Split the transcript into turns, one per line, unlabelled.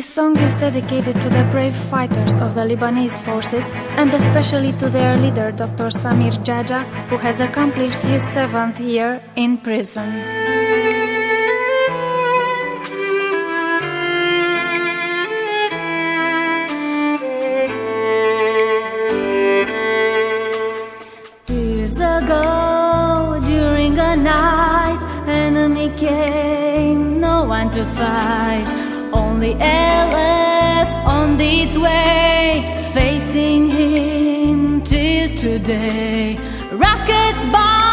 song is dedicated to the brave fighters of the Lebanese forces and especially to their leader, Dr. Samir Jaja, who has accomplished his 7th year in prison. Years ago, during a night, enemy came, no one to fight. Only left on its way, facing him till today. Rockets bomb.